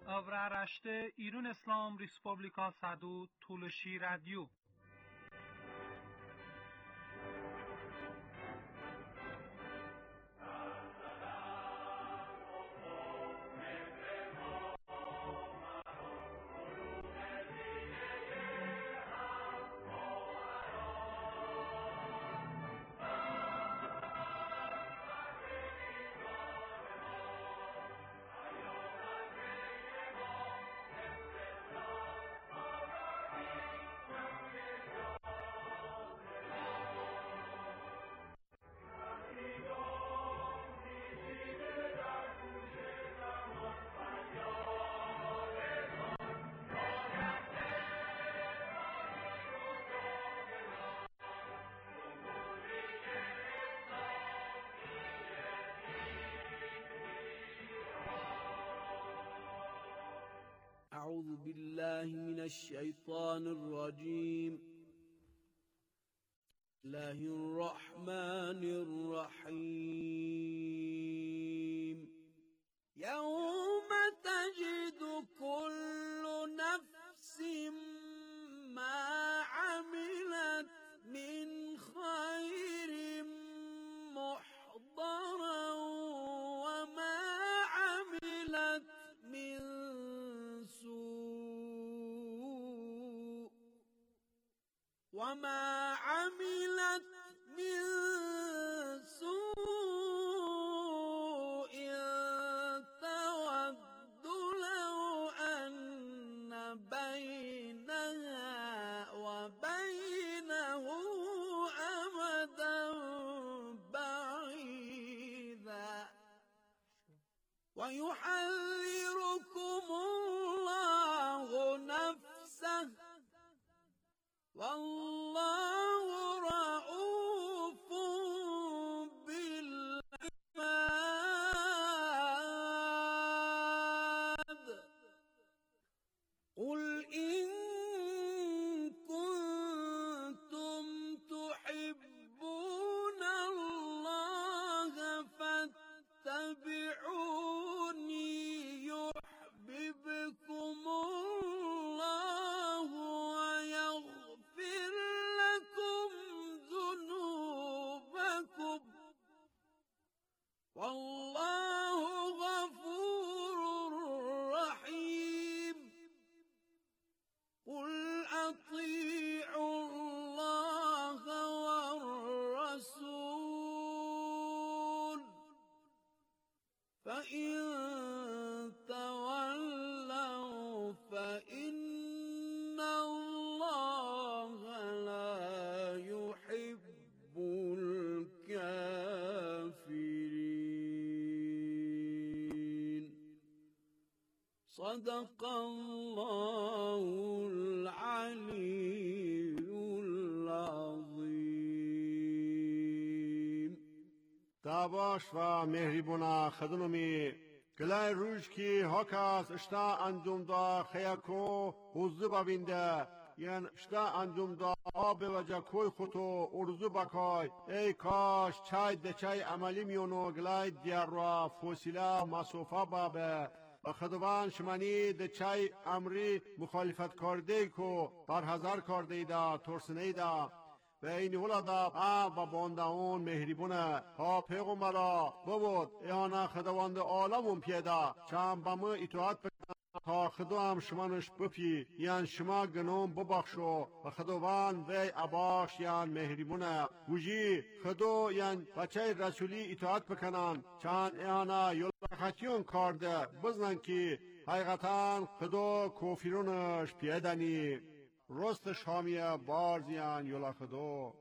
Avraaraşte İran İslam Respublika Sadu Tuluşi Radyo. أعوذ بالله من الشيطان الرجيم. الله الرحمن الرحيم. يوم تجد كل نفس ما عملت من خير محضرا وما عملت من سوء تود لو أن بينها وبينه أمدا بعيدا ويحذركم الله نفسه والله رؤوف بالعباد. قل إن كنتم تحبون الله فاتبعوني يحببكم الله ويغفر لكم ذنوبكم والله غفور رحيم. قل أطيعوا الله والرسول فإن تولوا فإن الله لا يحب الكافرين. صدق الله العلي العظيم. دعواش و مهربونا خدنومی گلای روش کی هاکاس اشتا اندوم دا خیاکو حوزو ببینده یعنی اشتا اندوم دا آب وجه کوی خودو ارزو بکای ای کاش چای دچای عملی میونو گلای دیار را فوسیلا مسوفا بابه و خدوان شمانی دچای امری مخالفت کرده کو برحضر کرده دا ترسنه دا و این ولدا و باندهون مهربونه ها پیغمبرا بود ایانا خداوند عالمون پیدا چند با ما اطاعت بکن تا خدا هم شمانش بپی یان شما گنوم ببخشو و خداوند وی عباش یان مهربونه وجی خدا یان بچه رسولی اطاعت بکنن چند ایانا یول خطیون کرده بزنن که حقیقتا خدا کافرونش پیدنی رست شامیه بارزیان یولا خدو.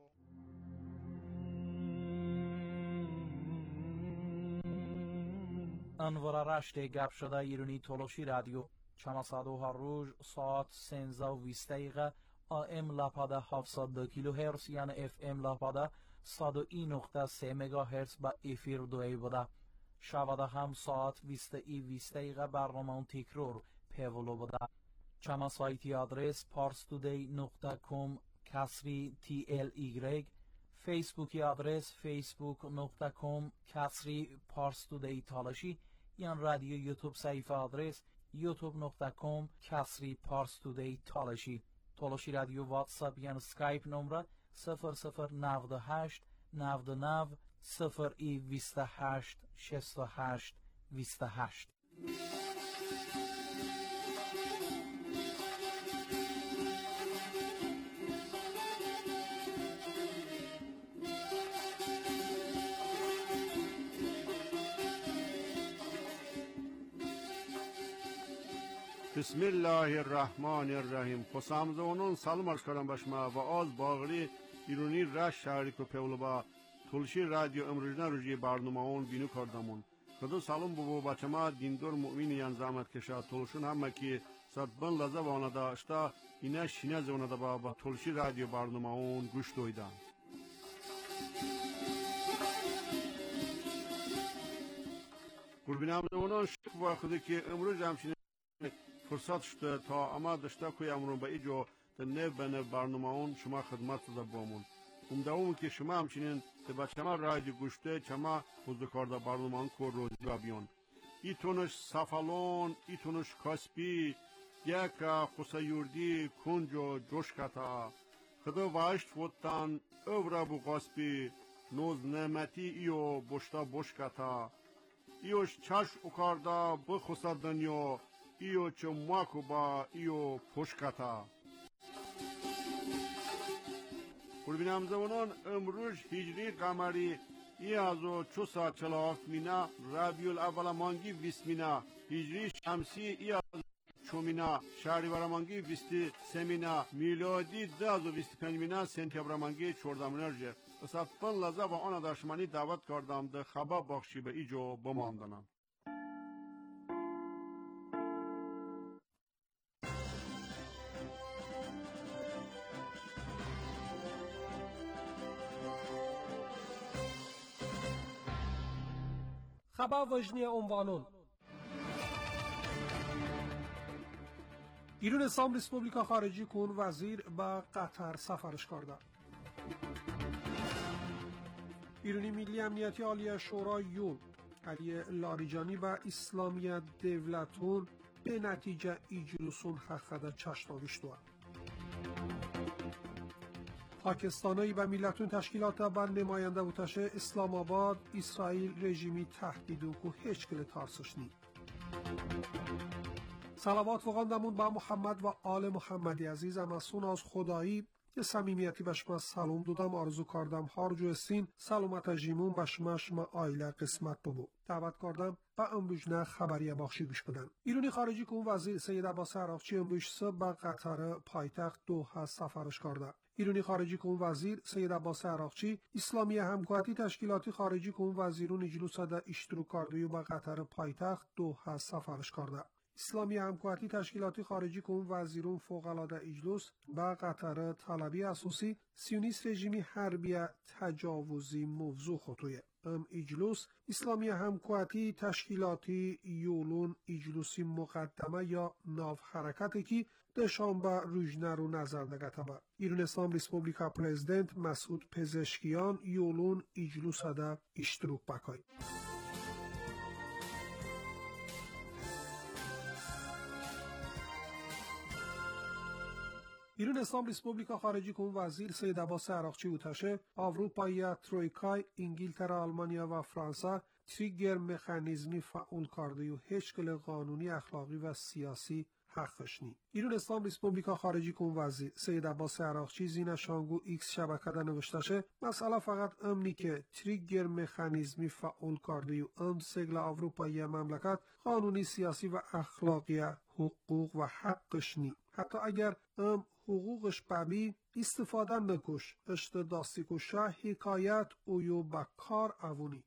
انوار رشت گپ شده ایرانی تولوشی رادیو چماسادو هر روز ساعت 13:20 دقیقه AM لاپاده 702 کیلو هرتز یعنی FM لاپاده 101.3 مگا هرتز با افیر دوی بوده. شباده هم ساعت 20:20 دقیقه برنامه تکرار پیولو بوده. چما سایتی آدرس parstoday.com /TLY فیسبوکی آدرس facebook.com /parstoday تالاشی یا رادیو یوتیوب صفحه آدرس youtube.com/parstoday تالاشی رادیو واتساپ یعنی سکایپ نمره 0098 99 28 68 28. بسم الله الرحمن الرحیم. خوشامدونون سلام عرض کردم به شما و از باغری ایرانی رش شهری و پولبا تلشی رادیو امروزنا روزی برنامه اون بینو کردمون. خدا سلام بابا بچه ما دیندار مؤمنی یان زحمت کشا تلشون همه کی صد بن لذت وانه داشته اینا شینه زونه دا با تلشی رادیو برنامه اون گوش دویدن. قربانم اونان شکر خودی که امروز همچین فرصت شده تا اما داشته که امروز به ایجا تنه بن برنامه اون شما خدمت داده بامون. امیدوارم که شما همچنین که بچه ما رادیو گوشته چما حضور کرده برنامه اون کار روزی و بیان. ایتونش سفالون، ایتونش کاسپی، یک خسایوردی، کنجو، جوشکتا. خدا واشت فوتان، اوبرا بو کاسپی، نوز نعمتی ایو بوشتا بوشکتا. ایوش چش اکارده بخوصد دنیا. ایو چه ماکوبا ایو پشکتا. قربانم زمانان امروز هجری قمری ای ازو 447 مینا ربیع الاول مانگی 20 مینا هجری شمسی ای از چومینا شهریور مانگی 23 مینا میلادی 2025 مینا سپتامبر مانگی 14 مینا. اصلا پن لذت و آن داشمانی دعوت کردم ده خبر بخشی به ایجو بماندنم. خبر وجنی عنوانون ایران اسلام ریسپوبلیکا خارجی کن وزیر به قطر سفرش کرده. ایرانی ملی امنیتی عالی شورای یون علی لاریجانی و اسلامی devletun به نتیجه اجلسون حقیقت چشناویشتوه. پاکستانایی و میلتون تشکیلات با نماینده بوتشه اسلام آباد اسرائیل رژیمی تهدیدو که هیچ کل تارسش نی. صلوات وقاندمون با محمد و آل محمدی عزیزم از سون از خدایی یه صمیمیتی به شما سلام دادم آرزو کردم هارجو استین سلامت جیمون به شما آیله قسمت ببو دعوت کردم با امروزنه خبری بخشی گوش بدن. ایرانی خارجی کن وزیر سید عباس عراقچی امروز صبح به قطر پایتخت دوحه سفرش کرده. ایرانی خارجی کن وزیر سید عباس عراقچی اسلامی همکاری تشکیلاتی خارجی کن وزیرون اجلاس ده اشتراک کرده و به قطر پایتخت دوحه سفرش کرده. اسلامی همکاری تشکیلاتی خارجی کن وزیرون فوق‌العاده اجلاس با قطر طلبی اساسی سیونیست رژیمی حربی تجاوزی موضوع خطویه. اجلاس اسلامی همکاری تشکیلاتی یولون اجلوسی مقدمه یا ناو حرکتی که دشانبه روزنه رو نظر دگته با. ایران اسلام ریسپوبلیکا پرزیدنت مسعود پزشکیان یولون اجلوس ده اشتراک بکای. ایران اسلام ریسپوبلیکا خارجی کن وزیر سید عباس عراقچی اوتشه اروپایی ترویکای انگلترا آلمانیا و فرانسه تریگر مکانیزمی فعال کرده و هیچ گونه قانونی اخلاقی و سیاسی حقش نی. ایران اسلام ریسپوبلیکا خارجی کن وزیر سید عباس عراقچی زین شانگو ایکس شبکه ده نوشته مسئله فقط امنی که تریگر مکانیزمی فعال کرده و سگل اروپایی مملکت قانونی سیاسی و اخلاقی حقوق و حقش نی. حتی اگر حقوقش ببی استفاده نکش اشت داستی کشه حکایت اویو با کار اوونی.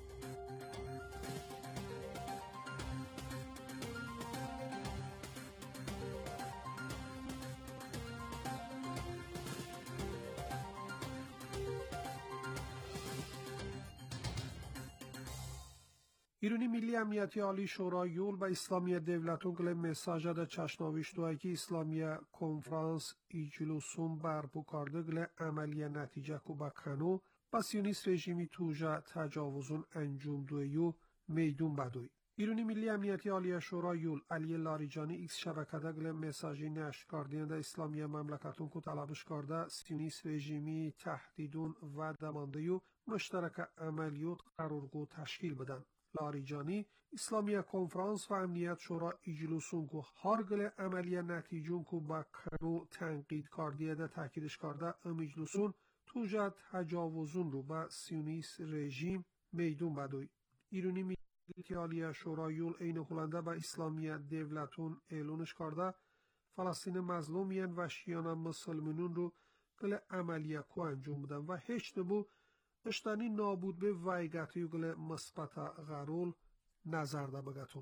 ایرانی ملی امنیتی عالی شورای یول و اسلامی devletun گل مساج ده چشناویشتوهایی که اسلامی کنفرانس اجلسون برپو کرده گل عملی نتیجه کو بکنو با سیونیست رژیمی توجه تجاوزون انجام دویو میدون بدوی. ایرانی ملی امنیتی عالی شورا یول علی لاریجانی ایکس şəbəkədə qılı mesajı nəşkardiyəndə İslamiyə məmləkatın ku talabiş karda Siyonist rejimi təhdidun və damandıyu müştərəkə əməliyyat qarurgu təşkil bədən. لاریجانی İslamiyə konferans və əmniyyət şura iclusun ku har qılı əməliyyə nəticun ku ba kanu tənqid kardiyədə təkiriş karda iclusun tujat təcavüzün ru ba Siyonist rejim meydun bəduy. ایرانی ایتالیا شورای یول این هلنده به اسلامی devletun e'lonish karda فلسطین مظلومین و شیعان مسلمانون رو گل عملیه کو انجام بدن و هیچ نبو اشتانی نابود به وایگتی گل مثبت غرول نظر ده بگتون.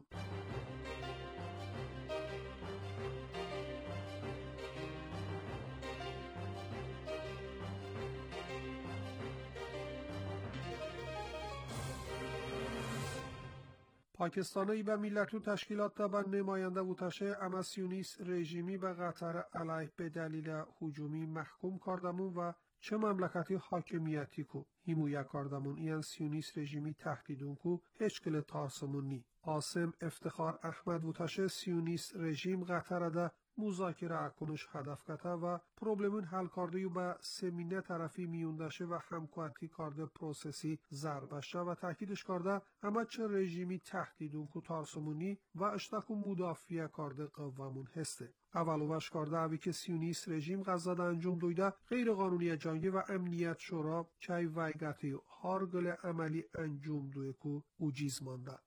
پاکستانی به ملتون تشکیلات به نماینده وتشه اما سیونیست رژیمی به قطر علیه به دلیل هجومی محکوم کردمون و چه مملکتی حاکمیتی کو حمایت کردمون این سیونیست رژیمی تهدیدون کو هیچ کل تارسمون نی. عاصم افتخار احمد وتشه سیونیست رژیم قطر ده مذاکره اکنش هدف کته و پروبلمون حل کرده و به سمینه طرفی میوندشه و همکاری کرده پروسسی ضربشه و تاکیدش کرده اما چه رژیمی تهدیدون کو تارسمونی و اشتاکو مدافعه کرده قوامون هسته. اولوش کرده اوی که سیونیست رژیم غزه انجام دویده غیر قانونی جنگی و امنیت شورا چای وایگاتی هارگل عملی انجام دوی کو اوجیز مانده.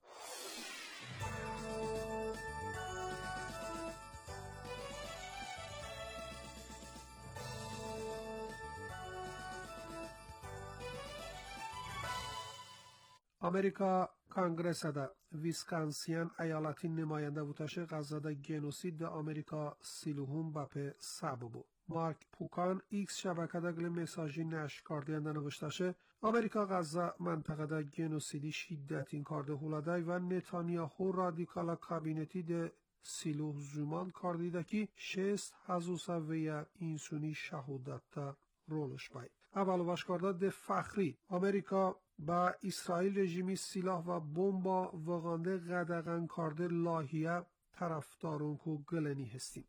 آمریکا کانگرسدا ویسکانسین ایالتی نماینده وتشه غزه گنوسید آمریکا سیلوهم باپ سببو. مارک پوکان ایکس شبکه گل مساجی نشر کردنده نوشتشه آمریکا غزه منطقه گنوسیدی شدتین کرده هولادای و نتانیاهو رادیکالا کابینتی ده سیلوه زمان کردیده که 6,000 ویا اینسونی شهودت رولش باید. اول واشکارده ده فخری آمریکا با اسرائیل رژیمی سلاح و بمب وگانده قدغن کرده لاهیه طرفدارون کو گلنی هستیم.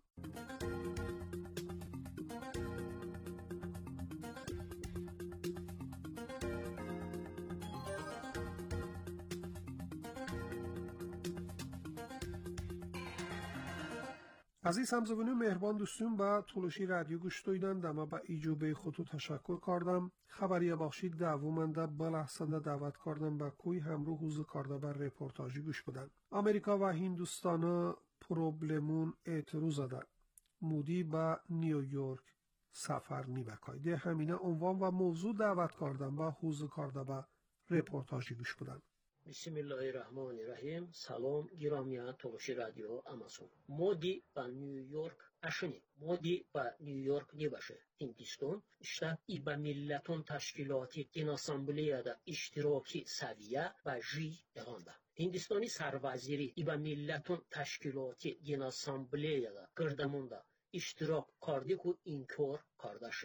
عزیز همزبانی مهربان دوستون با تولشی رادیو گوش دویدن دما با ایجوبه خودتو تشکر کردم. خبری بخشید دعوامنده بلحسنده دعوت کردم با کوی همرو حوز کرده بر رپورتاجی گوش بدن. امریکا و هندوستان پروبلمون اعتروض دادن. مودی با نیویورک سفر نیبکای. ده همینه عنوان و موضوع دعوت کردم با حوز کرده بر رپورتاجی گوش بدن. بسم الله الرحمن الرحیم. سلام گرامی تولشی رادیو آمازون. مودی با نیویورک اشنی. مودی با نیویورک نیباشه. هندوستان işte İBA Milletun Təşkilatı Gen Assambleyada iştiraki səviyyə və J yığanda. Hindistani Sərvaziri İBA Milletun Təşkilatı Gen Assambleyada qırdamında iştirak kardı ku inkar kardeşi.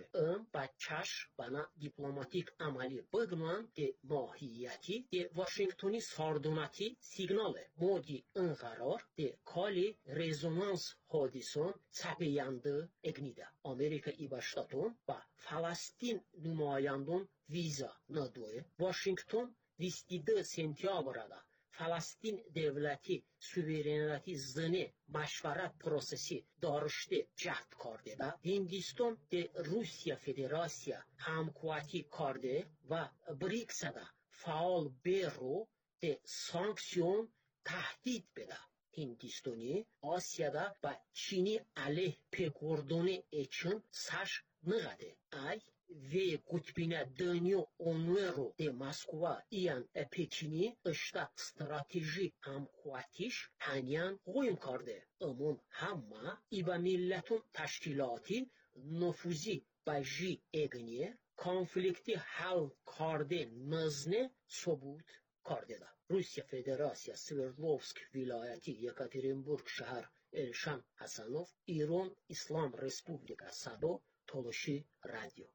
Bachаш bana diplomatik amali bıgman de mahiyeti de Washingtoni sardonati signale. Modi inqarar de kali rezonans hadison çapeyandı egnida. Amerika İbaştatun ba Falastin nümayandun viza nadoye. Washington 27 sentyabrda Falastin devleti suverenati zını maşvarat prosesi darıştı cəhd kardı da Hindistan de Rusya Federasiya hamkuati kardı ve BRICS'da faal bero de sanksiyon tahdid beda. Hindistani Asya'da ve Çin'i aleyh pekordoni için saç nıgadı. Ay ve kutbine dönüyor onları de Moskva iyan Pekin'i işte stratejik hamkuatiş hanyan koyun kardı. Amun hamma İBA Milletun Təşkilatı nüfuzi baji egniye konflikti hal kardı nazne sobut kardı da. Rusya Federasiya Sverdlovsk vilayeti Yekaterinburg şehir Elşan Hasanov İran İslam Respublika Sado Toluşi Radyo.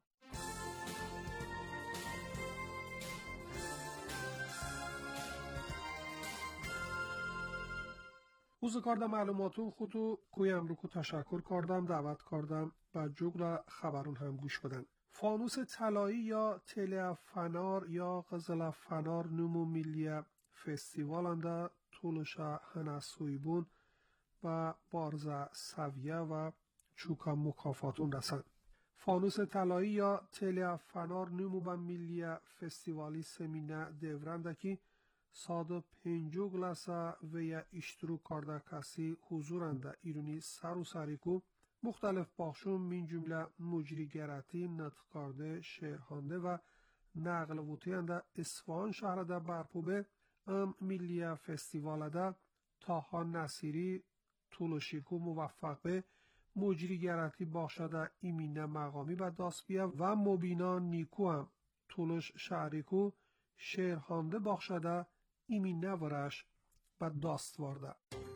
Uzun karda معلوماتون خودو کویم رو که تشکر کردم دعوت کردم و جگل خبرون هم گوش بدن. فانوس طلایی یا تله فنار یا قزل فنار نمو ملی فستیوال انده طولشا هنسویبون و بارزه سویه و چوکا مکافاتون رسن. فانوس طلایی یا تله فنار نمو با ملی فستیوالی سمینه دورنده که ساده 50 گلاسا و یا اشترو کرده کسی حضورنده ایرونی سر و سریکو مختلف باخشون من جمله مجریگراتی نطق کرده شعرخوانده و نقل وطینده اصفهان شهر ده برپوبه ملی فستیوال ده تاها نصیری طولشیکو موفق به مجریگراتی باخشده ایمینه مقامی و داستبیه و مبینا نیکو هم طولش شهریکو شعرخوانده باخشده ایمینه ورش و داست وارده.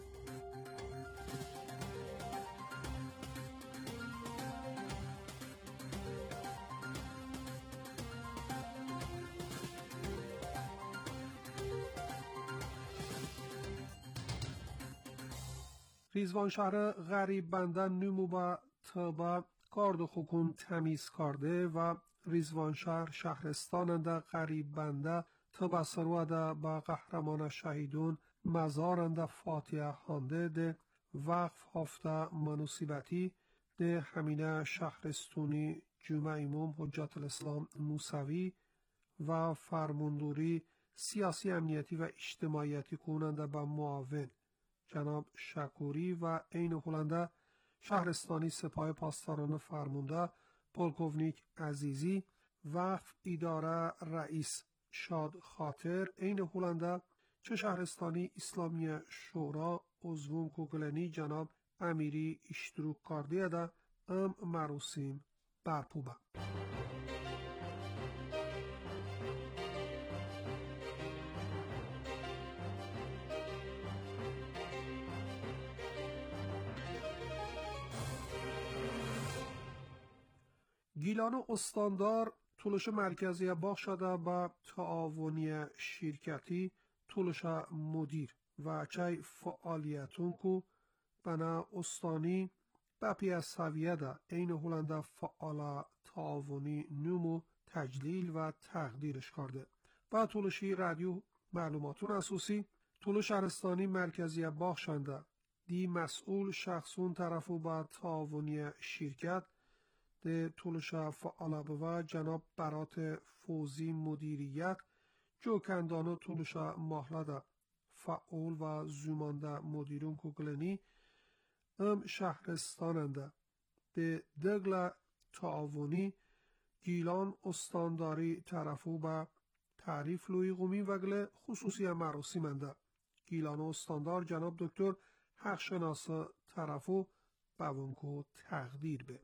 ریزوان شهر غریب بنده نمو با تبا کارد خوکون تمیز کرده و ریزوان شهر شهرستاننده غریب بنده تبا سرواده با قهرمان شهیدون مزارنده فاتحه خوانده ده وقف هفته منوسیبتی ده همینه شهرستونی جمعه امام حجت الاسلام موسوی و فرماندوری سیاسی امنیتی و اجتماعیتی کننده با معاون جناب شکوری و عین هلنده شهرستانی سپاه پاسداران فرمانده پولکوونیک عزیزی وقف اداره رئیس شاد خاطر عین هلنده چه شهرستانی اسلامی شورا عضوم کوگلنی جناب امیری اشتروک کردیه ده مراسم برپوبه. گیلان استاندار طولش مرکزی باخ شده با تعاونی شرکتی طولش مدیر و چای فعالیتون کو بنا استانی بپی از سویه ده این هلنده فعال تعاونی نمو تجلیل و تقدیرش کرده و طولشی رادیو معلوماتون اساسی طول شهرستانی مرکزی باخ شنده دی مسئول شخصون طرفو با تعاونی شرکت ده طولشا فعالابه و جناب برات فوزی مدیریت جو کندانو طولشا محلده فعال و زومانده مدیرون کوگلنی شهرستاننده ده دگل تعاونی گیلان استانداری طرفو با تعریف لوی قومی وگل خصوصی مراسمنده گیلان استاندار جناب دکتر حقشناس طرفو بونکو تقدیر به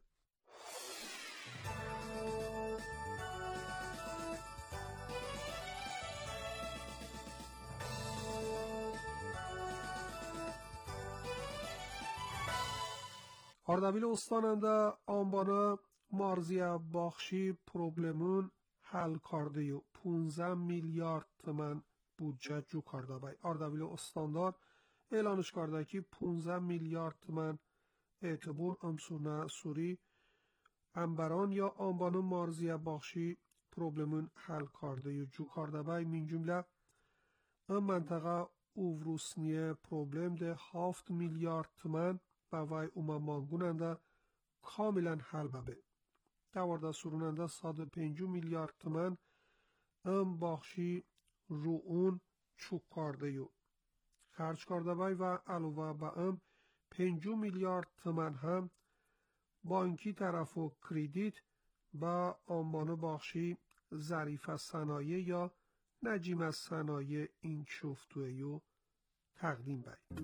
اردبیل استاننده آنبانه مارزیا باخشی پروبلمون حل کرده و 15 میلیارد تومان بودجه جو کرده بای. اردبیل استاندار اعلانش کرده که 15 میلیارد تومان اعتبار امسونه سوری انبران یا آنبانه مارزیا باخشی پروبلمون حل کرده و جو کرده بای من جمله منطقه اووروسنی پروبلم ده 7 میلیارد تومان با وای مانگوننده کاملا حل ببه. دوارده سروننده 105 میلیارد تومان باخشی رو اون چوک کرده یو. خرج کرده بای و علاوه با 5 میلیارد تومان هم بانکی طرف و کریدیت با آنبانه باخشی ظریف صنایع یا نجیم صنایع این شفتوه یو تقدیم بای.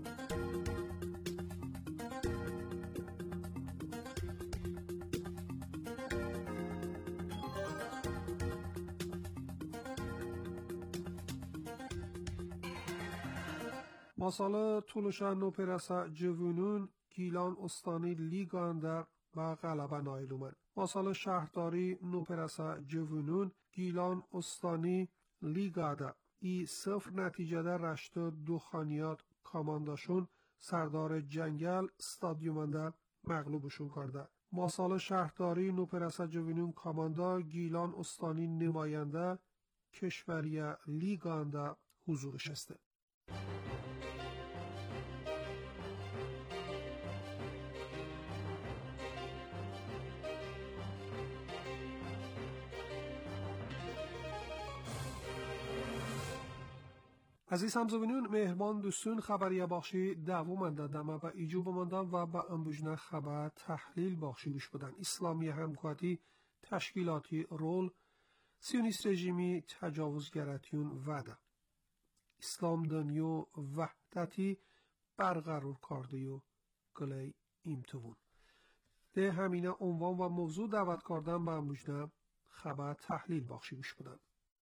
مساله طولشن نو پرسا جوونون گیلان استانی لیگانده با غلبه نایلومن. مساله شهرداری نو پرسا جوونون گیلان استانی لیگاده ای صفر نتیجه در رشته دو خانیات کامانداشون سردار جنگل استادیومنده مغلوبشون کرده. ماسال شهرداری نوپرسه جوینون کاماندا گیلان استانی نماینده کشوری لیگانده حضورش است. عزیز همزبانان مهربان دوستون خبری بخشی دوامنده دمه با ایجو بماندن و با انبوجنه خبر تحلیل بخشی گوش بدن. اسلامی همکاتی تشکیلاتی رول سیونیست رژیمی تجاوزگراتیون وعده اسلام دنیو وحدتی برقرار کرده و گلی ایمتوون ده همینه عنوان و موضوع دعوت کردن با انبوجنه خبر تحلیل بخشی گوش بدن.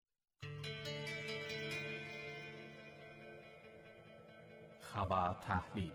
خبر تحلیل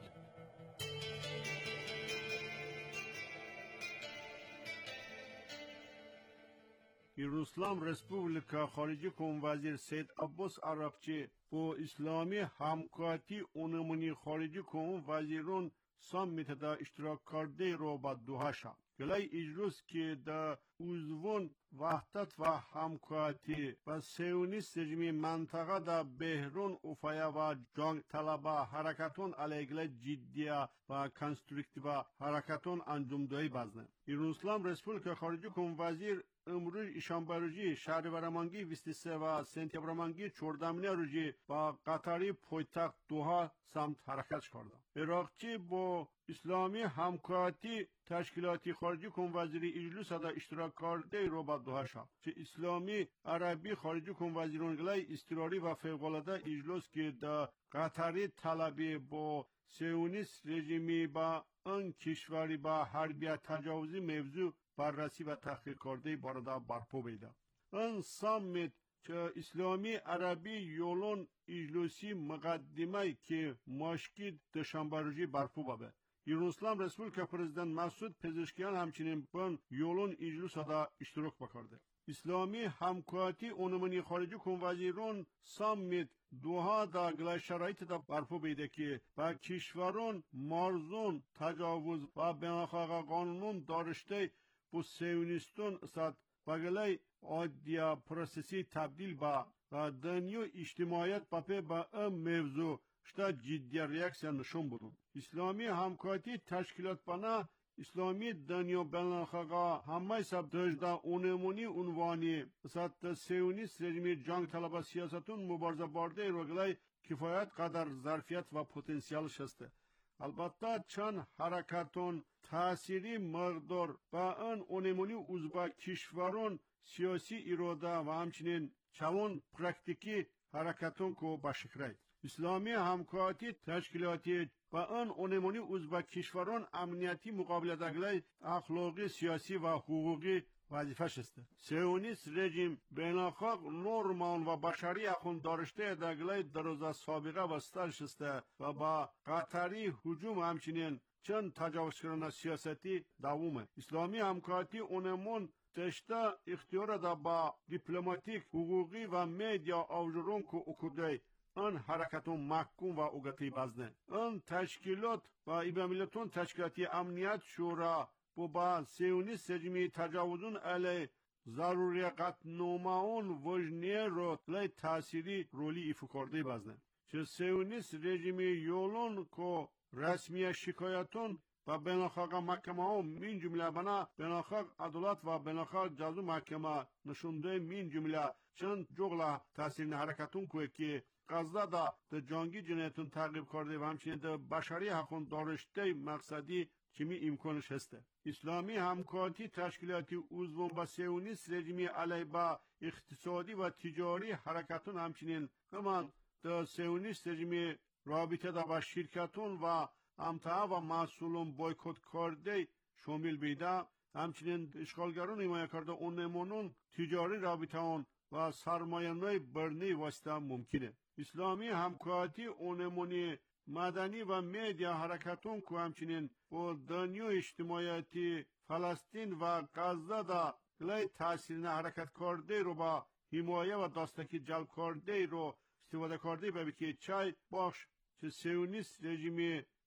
ایران رسپوبلیکا خارجی کن وزیر سید عباس عراقچی با اسلامی همکاتی اونمونی خارجی کن وزیرون سامیت دا اشتراک کرده رو با دوها شد. گلای اجروز که دا اوزون وحدت و همکاتی و سیونیست رژیم منطقه دا بهرون افایا و جنگ طلبه حرکتون علیگل جدیه و کنسترکتیو حرکتون انجام دهی بزنه. ایران رسپوبلیکا خارجی کن وزیر امروز ایشانبه شهریورمانگی 23 و سپتامبرمانگی 14 روزی با قطری پایتخت دوحه سمت حرکت کرده. عراقچی با اسلامی همکاتی تشکیلاتی خارجی کن وزیری اجلس دا اشتراک کرده رو با دوحه شد. چه اسلامی عربی خارجی کن وزیران گلای استراری و فوق‌العاده اجلس که دا قطری طلبی با سیونیست رژیمی با آن کشوری با حربیت تجاوزی موضوع بررسی و تحقیق کرده بارده برپا بیده. این سامیت که اسلامی عربی یولون اجلسی مقدمه که ماشکی دوشنبه روزی برپا بابه. ایران رسپوبلیکا پرزیدنت مسعود پزشکیان همچنین بن یولون اجلس دا اشتراک بکرده. اسلامی همکاتی اونمانی خارجی کن وزیران سامیت دوها دا گلای شرایط دا برپا بیده که با کشوران مارزون تجاوز و بناخاق قانون دارشته bu Siyonistun saat bagelay adya prosesi tebdil ba ve dünyo içtimaiyet bape ba mevzu işte ciddi reaksiyon nişan bulun. İslami hamkati teşkilat bana İslami dünya benlakhaga hamay sab dojda onemoni unvani saat Siyonist rejimi jang talaba siyasetun mübarze barde roglay kifayet kadar zarfiyet ve potansiyel şeste. البته چند حرکتون تأثیری مقدار با آن اونمونی uzba کشوران سیاسی اراده و همچنین چون پرکتیکی حرکتون کو باشکرای اسلامی همکاتی تشکیلاتی با آن اونمونی uzba کشوران امنیتی مقابله دگلای اخلاقی سیاسی و حقوقی وظیفه‌ش است. سیونیست رژیم بین‌الملل نورمال و بشری اخون داشته دگلای دروازه سابقه وسترش است و با قطری هجوم همچنین چند تجاوزکارانه سیاستی دوامه. اسلامی همکاتی اونمون تشتا اختیار دا با دیپلماتیک حقوقی و مدیا آوجرون که اکودای آن حرکتون محکوم و اوگتی بزنه. آن تشکیلات و ایبامیلتون تشکیلاتی امنیت شورا با سیونیست رژیمی تجاوزون علیه ضروری قطعنامه‌ان وجنیه رو لای تأثیری رولی ایفا کرده بزنه. چه سیونیست رژیمی یولون که رسمی شکایتون و بین‌الملل محکمه ها من جمله بنا بین‌الملل عدالت و بین‌الملل جزا محکمه نشونده من جمله چند جغله تأثیر حرکتون که غزه دا جنگی جنایتون تعقیب کرده و همچنین دا بشری حقون دارشته مقصدی kimi imkanış heste. İslami hamkati teşkilatı uzvun ba siyonist rejimi aleyba iktisadi ve ticari harekatın hamçinin hemen da siyonist rejimi rabite da ba şirketun ve amtaha ve mahsulun boykot karde şamil beyda همچنین اشغالگران حمایه کرده اونمونون تجاری رابطه‌ان و سرمایه‌های برنی واسطه ممکنه. اسلامی همکاتی اونمونی مدنی و مدیا حرکتون که همچنین با دنیا اجتماعیتی فلسطین و غزه دا گلای تاثیر حرکت کرده رو با حمایه و دستکی جلب کرده رو استفاده کرده به که چای باش چه سیونیست رژیمی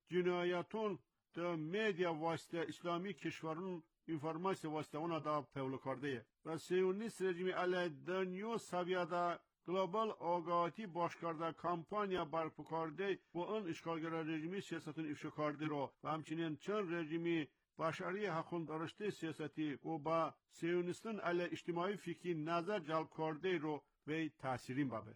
جنایتون در مدیا واسطه اسلامی کشورون اینفورماسیون واسطه اونا دا پول کرده و سیونیست رژیمی علیه دنیا سویاده گلوبال آگاهی باش کرده کمپانیا برپا کرده و اون اشغالگر رژیمی سیاستون افشا کرده رو و همچنین چند رژیمی بشری حقوق داشته سیاستی و با سیونیستان علیه اجتماعی فکری نظر جلب کرده رو به تأثیرین بابه.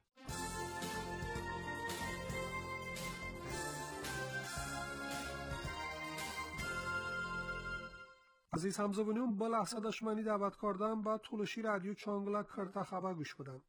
عزیز همزبانیون با لحظه دشمنی دعوت کردم با تولشی رادیو چانگلا کرتا خبر گوش بدن.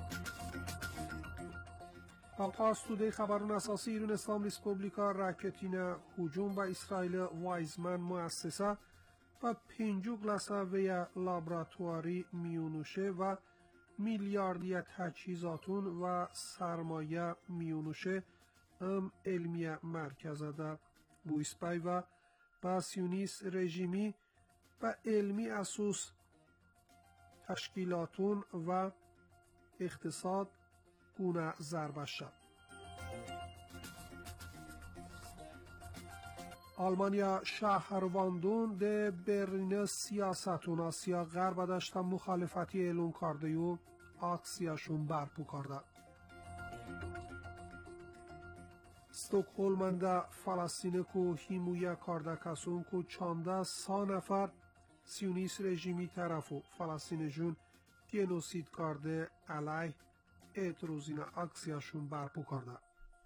پاس توده خبرون اساسی ایران اسلام ریسپوبلیکا راکتین هجوم با اسرائیل وایزمن مؤسسه و 5 گلاسه ویا لابراتواری میونوشه و میلیاردی تجهیزاتون و سرمایه میونوشه علمیه مرکزه در بویسپای و باسیونیس رژیمی و علمی اساس تشکیلاتون و اقتصاد گونه ضربشه. آلمانیا شهرواندون ده برلین سیاستون آسیا غرب داشتن مخالفتی اعلام کرده و آکسیاشون برپا کرده. استکهلم ده فلسطین کو حمایه کرده کسون کو 100 نفر سیونیست رژیمی طرف و فلسطین جون گنوسید کرده علیه اعتراضین اکسیاشون برپا کرده.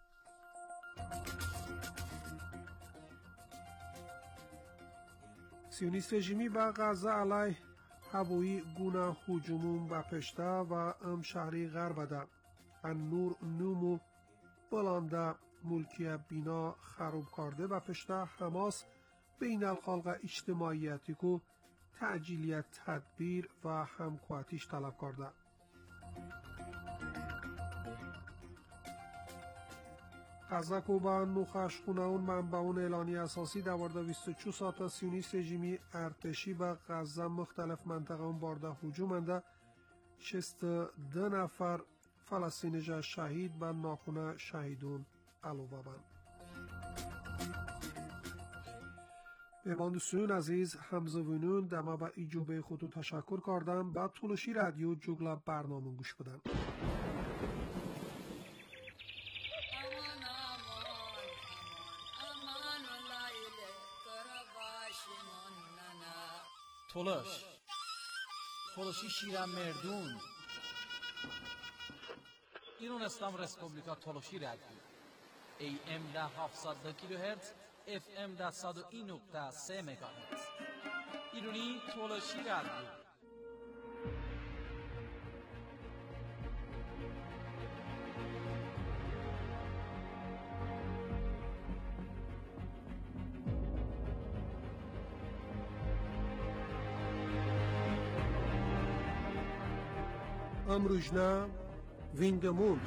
سیونیست رژیمی با غزه علیه هوایی گونه هجومون به پشته و شهری غرب ده النور نومو بلانده ملکی بینا خراب کرده و پشته حماس بین الخلق اجتماعیتی کو تعجیلیت تدبیر و همکواتیش طلب کرده. غزه کو با نوخش خونه اون منبعون اعلانی اساسی در ورده 24 ساعت سیونیست رژیمی ارتشی با غزه مختلف منطقه اون بارده هجوم انده 62 نفر فلسطینی جا شهید و ناخونه شهیدون علاوه بند. بهماندوستون عزیز همزوینون دما با ایجوبه خودو تشکر کردم با تولشی رادیو جگلا برنامه گوش بدن. تولشی شیرم مردون ایران اسلام ریسپوبلیکا تولشی رادیو AM ده 700 کیلوهرتز FM ده 101.3 مگاهرتز ایرانی تولشی رادیو. امروجنا ویندمون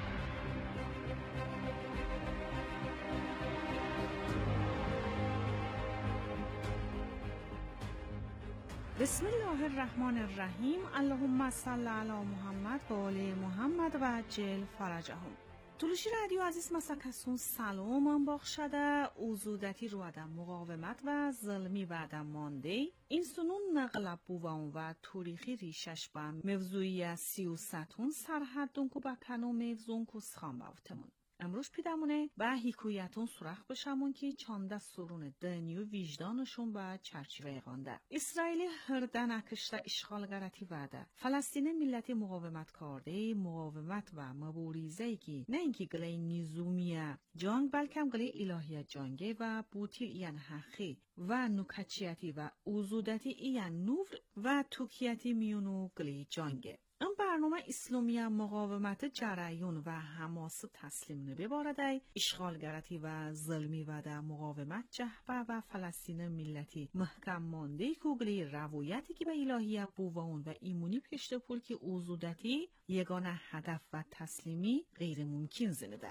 بسم الله الرحمن الرحیم. اللهم صل علی محمد و آل محمد و عجل فرجهم. تولشی رادیو عزیز مسکسون سلام باخشده اوزودتی رو ادم مقاومت و ظلمی و ادم مانده این سنون نقلب بوان و تاریخی ریشش با موضوعی سیوستون سرحدون که با کنو موضوعن که سخام بافتمون. امروز پیدمونه با حکایتون سرخ بشمون که چانده سرون دنی و وجدانشون با چرچیوه غانده. اسرائیل هرده نکشته اشغالگرتی وعده. فلسطین ملتی مقاومت کرده، مقاومت و مبارزه‌ای که نه اینکه گله نظامیه جنگ بلکه گله الهیه جنگه و بوتیل این حقی و نکچیتی و اوزودتی این نور و توکیتی میونو گله جنگه. این برنامه اسلامی مقاومت جریان و حماس تسلیم نبیبارده اشغالگرتی و ظلمی و در مقاومت جهبه و فلسطین ملتی محکم مانده کوگلی روایتی که به الهیه بوون و ایمونی پشت پول که اوزودتی یگانه هدف و تسلیمی غیر ممکن زنده.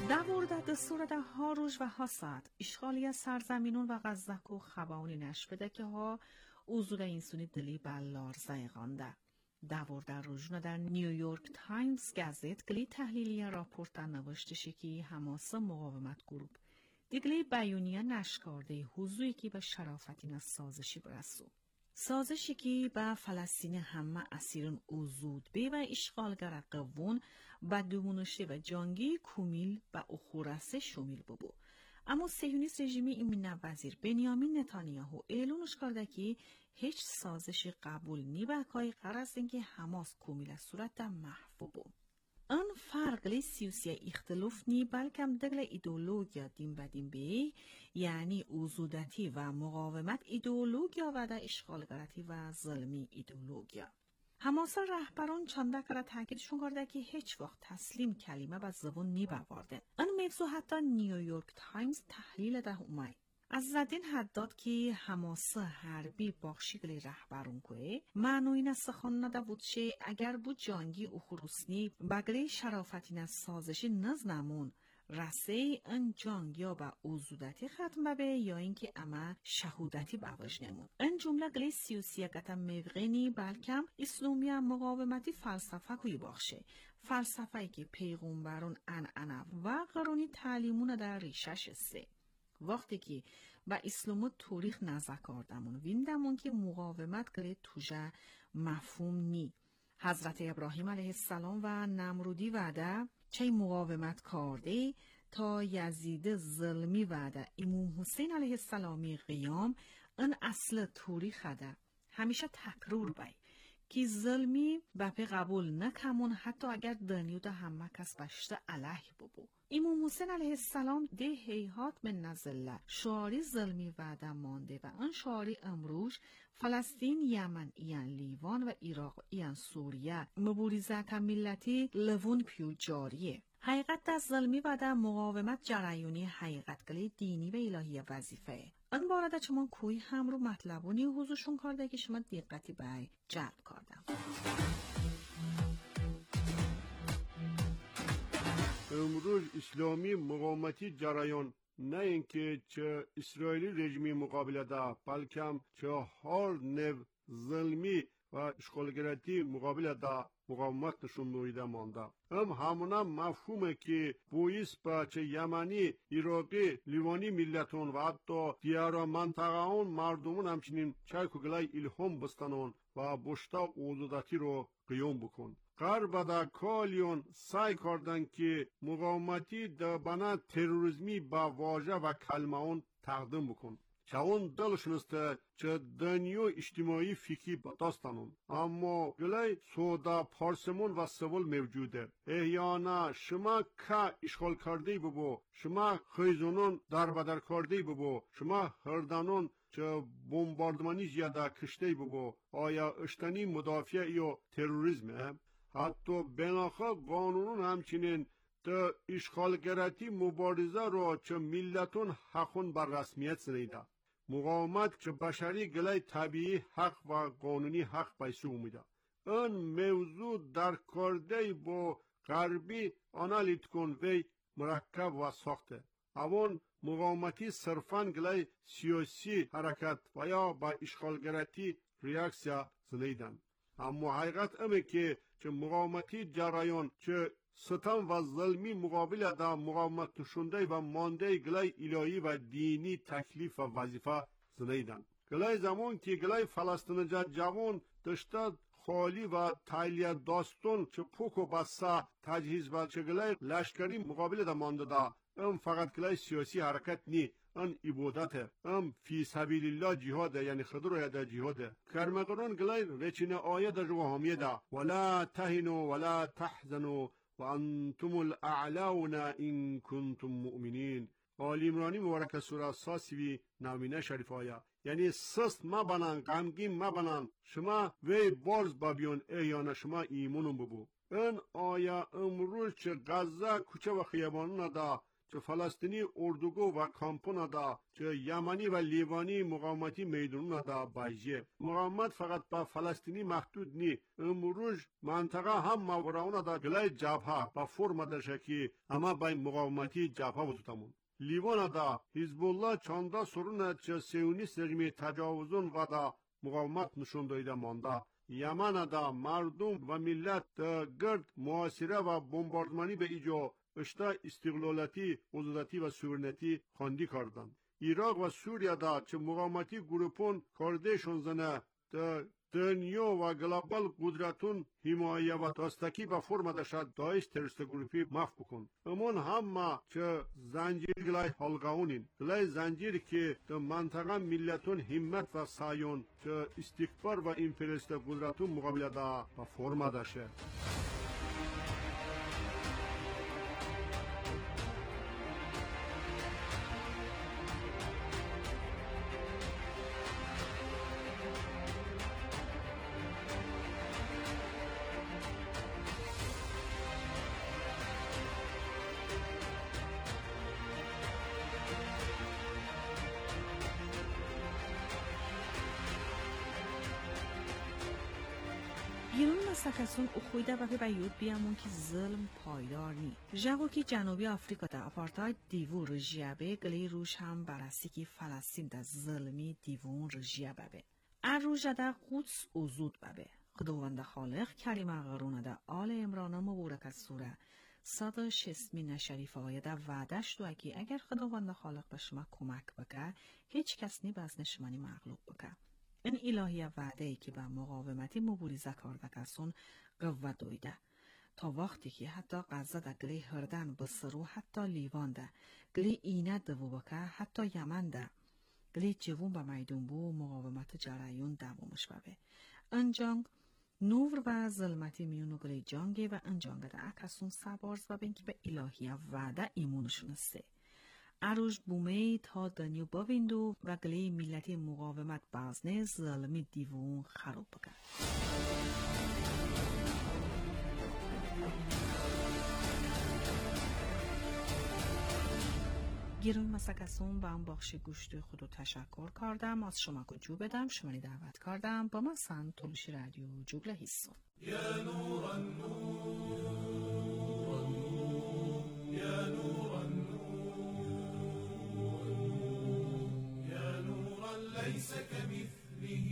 داورده دستور ده هاروش و حاسد اشغالی سرزمینون و غزک و خباونی نشبده که ها اوزوده اینسونی دلی بلار زایغانده. داورده روزونه در نیویورک تایمز گازت گلی تحلیلی راپورت نوشته شکی حماس مقاومت گروپ دیگلی بیانیه نشکارده حضوری که به شرافتی سازشی برسو. سازشی که به فلسطین همه اسیران اوزود به و اشغالگر قوون و دومونشه و جانگی کومیل و اخورسه شمیل ببو. اما صهیونیست رژیمی ایمین وزیر بنیامین نتانیاهو اعلانش کرده که هیچ سازشی قبول نی و کاری قرار اینکه حماس کومیل صورت در محو بو. آن فرق سیاسی اختلاف نی بلکه دگل ایدئولوژیا دین بدین بی یعنی اوزودتی و مقاومت ایدئولوژیا و در اشغالگرتی و ظلمی ایدئولوژیا. حماس رهبران چنده کرده تاکیدشون کرده که هیچ وقت تسلیم کلمه به زبان نی بورده. آن موضوع حتی نیویورک تایمز تحلیل ده اومد. از زدین حداد که حماس حربی باخشیگلی رهبرون که معنوی نسخان نده بود شه اگر بود جانگی و خروسنی بگلی شرافتی نسازشی نزنمون رسه ان جنگ یا با اوزودتی ختم به یا اینکه اما شهودتی باوش نمون. این جمله گلی سیاسی گتا موقعی بلکم اسلامی مقاومتی فلسفه کوی باخشه. فلسفه‌ای که پیغمبران انعنف و قرونی تعلیمون در ریشش سه. وقتی که با اسلام تاریخ نزکاردمون ویندمون که مقاومت گلی توجه مفهوم نی. حضرت ابراهیم علیه السلام و نمرودی وعده چه مقاومت کرده تا یزید ظلمی وعده امام حسین علیه السلامی قیام ان اصل تاریخ ده همیشه تکرار بای که ظلمی بپی قبول نکمون حتی اگر دنیو ده همه کس بشته علیه ببو. امام حسین علیه السلام ده هیهات من نزله شعاری ظلمی وعده مانده و آن شعاری امروز فلسطین، یمن، ایان لیوان و عراق، ایان سوریه مبارزه که ملتی لون پیو جاریه. حقیقت در ظلمی و در مقاومت جریانی حقیقت گلی دینی و الهی وظیفه. آن بارده چمان کوی هم رو مطلبونی حضورشون کرده که شما دقتی به جلب کردم. امروز اسلامی مقاومتی جریان نه اینکه چه اسرائیلی رژیمی مقابله ده بلکه چه هر نو ظلمی و اشغالگرتی مقابله ده مقاومت نشون میده مانده. همونا مفهومه که بویس با چه یمنی، عراقی، لیوانی ملتون و حتی دیارا منطقهان مردمون همچنین چای کگلای الهام بستنون و بشتا اوزودتی رو قیام بکن. غرب دا کالیون سعی کردن که مقاومتی دا بنا تروریسمی با واژه و کلمه اون تقدیم بکن. چون دلشنسته چه دنیو اجتماعی فکری داستانون اما گلای سودا پارسمون و سوال موجوده. احیانا شما که اشغال کرده ببو، شما خیزونون در بدر کرده ببو، شما هردانون چه بمباردمانی زیاده کشته ببو، آیا اشتنی مدافع یا تروریسمه؟ حتی بناخواه قانونون همچنین تا اشغالگرتی مبارزه را چه ملتون حقون بر رسمیت سنیده. مقاومت چه بشری گلای طبیعی حق و قانونی حق پیسو میده. این موضوع در کرده با غربی آنالیت کن وی مرکب و ساخته. اوان مقاومتی صرفاً گلای سیاسی حرکت و یا با اشغالگرتی ریاکسیا سنیدن. اما حقیقت امه که چه مقاومتی جریان چه ستم و ظلمی مقابل دا مقاومت نشونده و مانده گلای الهی و دینی تکلیف و وظیفه زنیدن. گلای زمان که گلای فلسطین جوان دشتاد خالی و تایلیه داستون چه پوک و بسا تجهیز و چه گلای لشکری مقابل دا مانده دا فقط گلای سیاسی حرکت نی ان عبادت فی سبیل الله جهاد یعنی خضر یا جهاد کرمقرون گلای رچینه آیه در جو همیه دا ولا تهنوا ولا تحزنوا وانتم الاعلون ان کنتم مؤمنین. آل عمرانی مبارک سوره ساسوی نامینه شریف آیه یعنی سست ما بنان غمگین ما بنان شما وی بارز بابیون ایانا شما ایمونون ببو. این آیه امروز چه غزه کوچه و خیابانون دا چه فلسطینی اردوگو و کامپونا دا چه یمنی و لیوانی مقاومتی میدون دا بایجه مقاومت فقط با فلسطینی محدود نی امروز منطقه هم ماوراونا دا گلای جبهه با فرم داشکی اما با مقاومتی جبهه بودتمون لیوان دا حزب الله چاندا سرون چه سیونیست رژیم تجاوزون و دا مقاومت نشون داده مانده یمن دا مردم و ملت گرد محاصره و بمباردمانی به ایجا اشتا استقلالاتی، آزادی و سوورنتی خواندی کردند. عراق و سوریه دا چه مقاومتی گروپون کاردهشون زنه دنیا و گلوبال قدرتون حمایه و داستکی به فرم داشت داعش تروریست گروپی محو بکن. امون همه چه زنجیر گلای حلقاونین گلای زنجیر که در منطقه ملتون همت و سایون چه استکبار و امپریالیست قدرتون مقابله دا به فرم داشت. گیرون مسکسون اخویده و بیود بیامون که ظلم پایدار نی. جاگو که جنوبی آفریقا دا اپارتاید دیوون رژیابه گلی روش هم برسی که فلسطین دا ظلمی دیوون رژیابه به. روژه دا قدس اوزود ببه. خداوند خالق کلمه غرونه دا آل امرانه مبورک سوره 160 شریفه های دا وعدش دو اگر خداوند خالق به شما کمک بکه هیچ کس نی باز نشمانی مغلوب بکه. این الهیه وعده ای که به مقاومتی مبارزه کرده کسون قوت دویده تا وقتی که حتی غزه ده گلی هردن بسرو حتی لیوان ده گلی اینه دو بکه حتی یمن ده گلی جوون به میدون بو مقاومت جریون دوامش ببه انجانگ نور و ظلمتی میونو گلی جانگه و انجانگ ده کسون سبارز و بین که به الهیه وعده ایمونشون سه اروج بومه تا دنیو باویندو و گلی ملتی مقاومت بازنه ظلمی دیوون خراب بکن. گیرون مسکسون با هم بخش گوشت خودو تشکر کردم از شما کجو بدم شماری دعوت کردم با من سن تولوشی رادیو جوگله هیستون یا نور النور یا نور ليس كمثله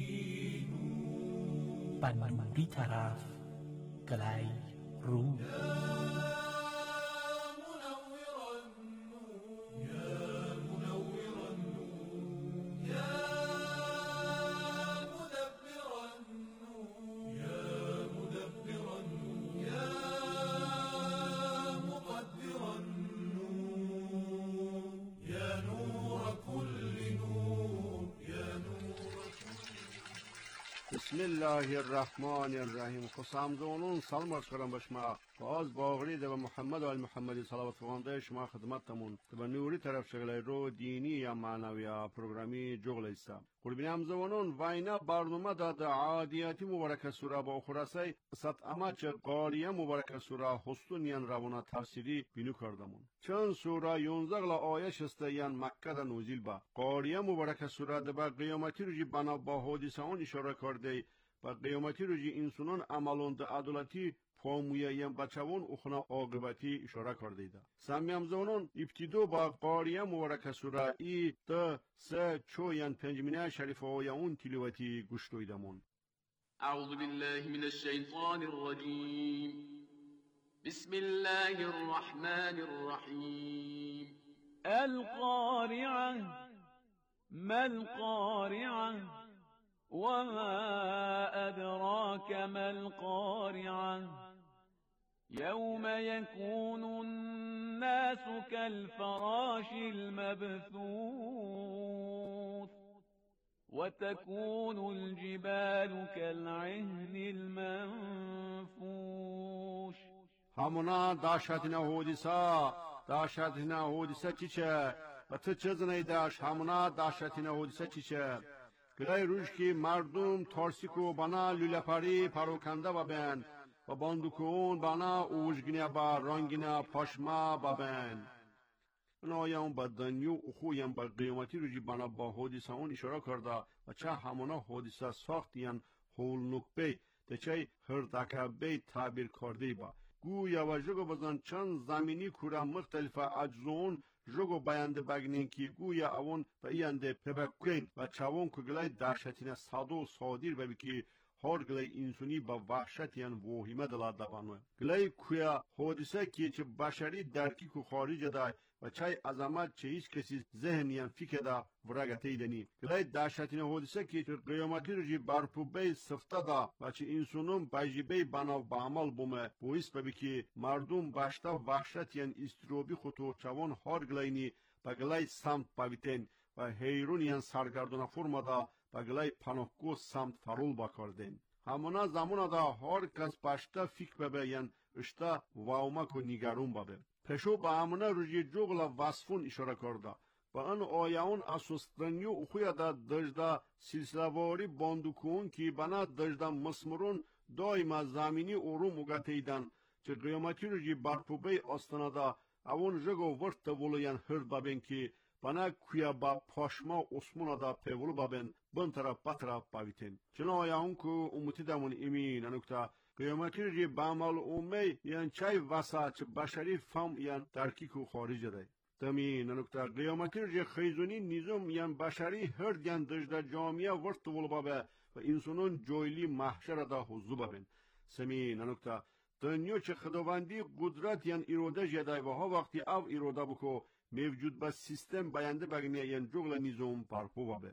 نور بنوری طرف گلای رو بسم الله الرحمن الرحیم خسامزونون سلام عرض کردم به شما باز باقری ده به محمد و آل محمدی صلوات فرمانده شما خدمتتمون به نوری طرف شغله رو دینی یا معنوی یا پروگرامی جغل است قربین همزمانون وینا برنامه داد عادیاتی مبارک سوره با خراسای ست امچ قاریه مبارک سوره حسونیان روانه تفسیری بینو کردمون چند سوره 11 آیه است یان مکه ده نوزیل با قاریه مبارک سوره ده با قیامتی روزی بنا با حادثه اون اشاره کرده با قیامتی روزی انسانان عملون ده عدالتی پامویه یم بچوان اخنا عاقبتی اشاره کرده ایده سمی همزانون ابتدو با قاریه مبارک سوره ای ده سه چوین پنجمینه شریفه های اون تلاوتی گوش دویدمون اعوذ بالله من الشیطان الرجیم بسم الله الرحمن الرحیم القارعه ما القارعه وما أدراك ما القارعة يوم يكون الناس كالفراش المبثوث وتكون الجبال كالعهن المنفوش همونا داشتنا حودثه چیچه و تو چزنه داشت همونا داشتنا حودثه چیچه گلای روش که مردم تارسیکو بنا لولپاری پروکنده ببین و باندوکون بنا اوجگینه با رنگینه پاشما ببین آیان با دنیو اخویم با قیامتی روی بنا با حادثه اون اشاره کرده و چه همانا حادثه ساختیان هول نکبه تچه هر دکبه تعبیر کرده با گویا و جگو بزن چند زمینی کورا مختلف اجزون جگو بیانده بگنین که گویا اون به اینده پبکین و چوان کگلای دهشتین سادو سادیر ببی که هر گلای انسانی با وحشتیان وحیمه دلاد دبانوه گلای کویا حادثه که چه بشری درکی کو خارج دای و چه عظمت چه هیچ کسی ذهنیان فکر دا ورگته ایدنی گلای دهشتین حادثه که چه قیامتی رجی برپوبه سفته دا و چه انسانون بجیبه بنا و عمل بومه بویست ببی که مردم باشتا وحشتیان استروبی خطو چوان هر گلاینی با گلای سمت باویتن و حیرونیان سرگردون فرمادا با گلای پناهگاه سمت فرول باکردن. همونا زمان دا هر کس باشتا فکر ببین اشتا واومک و نگرون ببین. پشو با همونا روی جغل وصفون اشاره کرده. با ان آیاون اساستنیو اخویا دا دجدا سلسلواری باندوکون که بنا دجدا مسمرون دائما زمینی اورو مگتیدن چه قیامتی روی برپوبه آستانادا اون جگو ورت ولوین هرد ببین که بنا کویا با پاشما اسمونا دا پیولو بابن بن طرف بطرف باویتن چنا آیاون که امتی دامون امین انکتا قیامتی ری بعمل اومی یان چای وسا چه بشری فهم یان درکی کو خارج ده تامین انکتا قیامتی ری خیزونی نیزم یان بشری هر دیان دجدا جامعه ورت ولو بابه و انسانون جویلی محشر دا حضو بابن سمین انکتا دنیو چه خداوندی قدرت یان ایروده جدای و ها وقتی او ایروده بکو موجود با سیستم بیانده بگنیه یان جغل نیزم پرپو بابه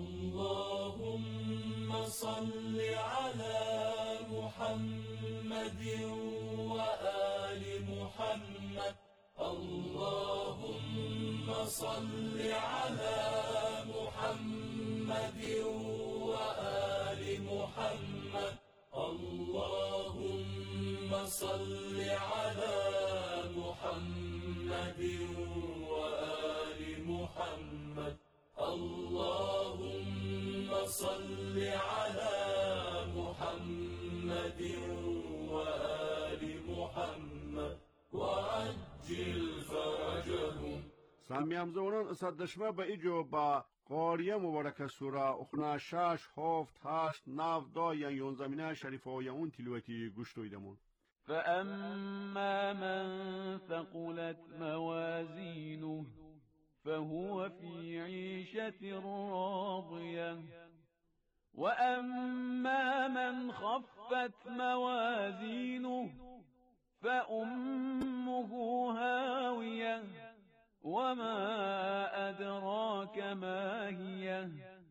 اللهم صل على محمد و آل محمد اللهم صل على محمد و آل محمد اللهم صل على محمد وآل محمد اللهم صل على محمد وآل محمد وعجل فرجهم سامیامزونان اصدشمه با ایجو با قاریه مبارک سوره اخنا 6 7 8 9 دا یا 11 شریفه و اون تلوتی گوش دویدمون فأما من ثقلت موازينه فهو في عيشة راضية وأما من خفت موازينه فأمه هاوية وما أدراك ما هي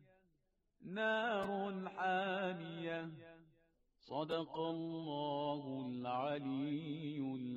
نار حامية صدق الله العلي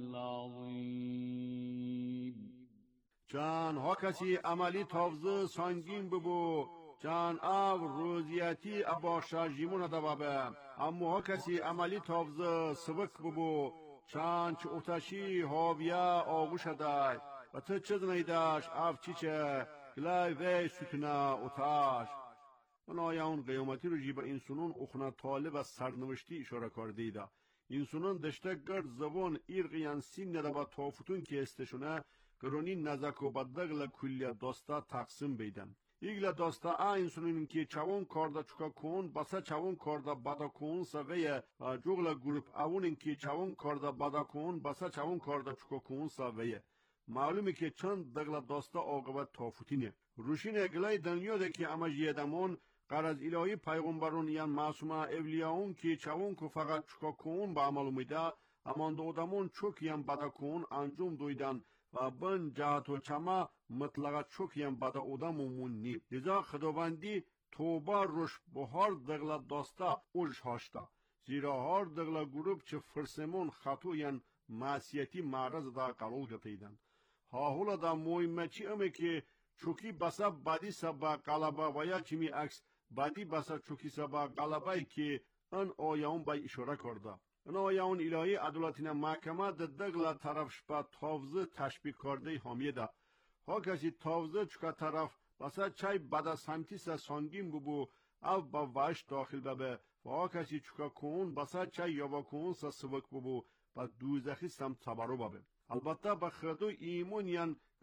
العظيم جان ها کسی عملی تافزه سنگین ببو جان او روزیتی اباشا جیمون دبابه اما ها کسی عملی تافزه سبک ببو جان چه اتشی هاویا آغوش دای و تو چه زنیداش اف چیچه گلای وی سکنا اتاش من آیان قیامتی رو جیب انسانون اخنا طالب و سرنوشتی اشاره کرده ده انسانون دشته گرد زبان ایرقیان سین ندبا تافتون که استشونه گرونی نزک و بدگل کلی داستا تقسیم بیدن ایگل داستا انسانون که چوان کاردا چکا کن بسا چوان کاردا بدا کن سویه جغل گروپ اون که چوان کاردا بدا کن بسا چوان کاردا چکا کن سویه معلومه که چند دگل داستا عاقبت تافتینه روشین اگلای دنیا ده که اما جیدمون قرض الهی پیغمبرون یان معصومه اولیاون که چوان که فقط چکا کن با عمل میده امان دودمون چوک یان بدا کن انجام دویدن و بن جهت و چما مطلقا چوک یان بدا اودمون نی لذا خداوندی توبه روش به هر دگل داستا اوش هاشتا زیرا هر دگل گروپ چه فرسمون خطو یان معصیتی معرض دا قرول گتیدن ها هولا دا مویمچی امه که چوکی بسا بدی سبا قلبا و یا چمی عکس بدی بسا چوکی سبا قلبایی که ان آیاون بای اشاره کرده ان آیاون الهی عدالتین محکمه ده دگل طرف شپا تافزه تشبیه کرده حامیه ده ها کسی تافزه چکا طرف بسا چای بدا سمتی سا سانگین ببو او با وش داخل ببه و ها کسی چکا کون بسا چای یاوا کون سا سوک ببو با دوزخی سمت سبارو ببه البته با خردو ایمون یان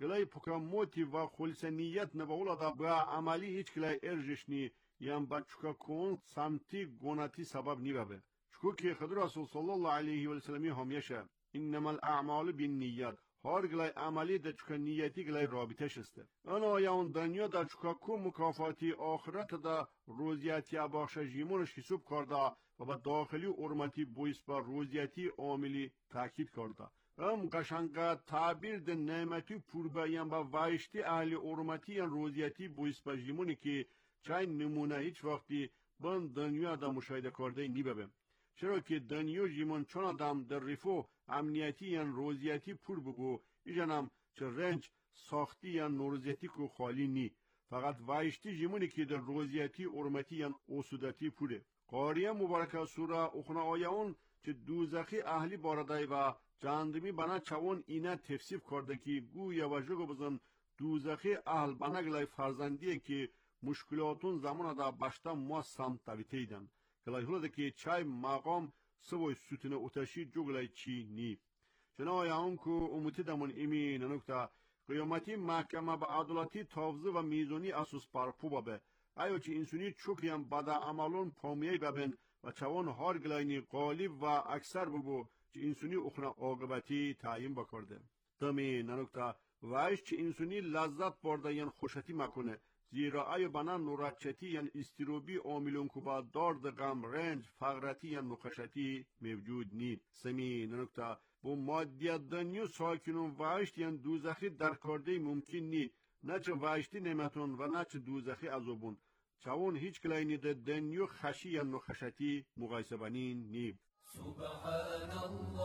گلای پکاموتی و خلص نیت نباولا دا با عملی هیچ گلای ارجشنی یم بچکا کن سمتی گوناتی سبب نیبه. چکو که خود رسول صلی الله علیه و سلمی همیشه انما الاعمال بالنیات هر گلای عملی در چکا نیتی گلای رابطه شسته. انا یون دنیا در چکا کن مکافاتی آخرت دا روزیتی اباخش جیمونش حساب کرده و با داخلی ارمتی بویس با روزیتی عاملی تاکید کرده. قشنگا تعبیر د نعمتی پوربایم با وایشتی اهل ارمتی روزیتی بویس با جیمونی که چای نمونه هیچ وقتی بند دنیا دا مشاهده کرده نیبه. چرا که دنیا جیمون چون آدم در رفو امنیتی یا روزیتی پور بگو ایجانم چه رنج ساختی یا نوروزیتی که خالی نی. فقط وایشتی جیمونی که در روزیتی ارمتی یا اصودتی پوره. قاریه مبارکه سوره اخنا آیون چه دوزخی اهلی باردای و جاندمی بنا چوان اینه تفسیر کرده که گویا و جگو بزن دوزخی اهل بنا گلای فرزندیه که مشکلاتون زمان دا باشتا ما سمت تاویتیدن. گلای حالا که چای مقام سوی سوتن اتشی جگلای چی نی. چنای اون که امتی دمون ایمی ننکتا قیامتی محکمه با عدالتی تافزه و میزونی اساس پرپو بابه. ایو چی انسونی چوکیم بدا عملون پامیه ببین و چوان هار گلاینی غالب و اکثر بگو چی انسونی اخنا عاقبتی تعیین بکرده. دمی ننکتا وایش چی انسونی لذت برده ین خوشتی مکنه. زیرا ایو بنا نورچتی ین استیروبی عاملون که با دارد غم رنج فقرتی ین نخشتی موجود نی. سمی ننکتا بو مادیت دنیو ساکنون وایشت ین دوزخی در کرده ممکن نی. نه چه وایشتی نعمتون و نه چه دوزخی عذابون. چون هیچ کلاینی در دنیو خشی یا نخشتی مقایسه بنین نی. سبحان الله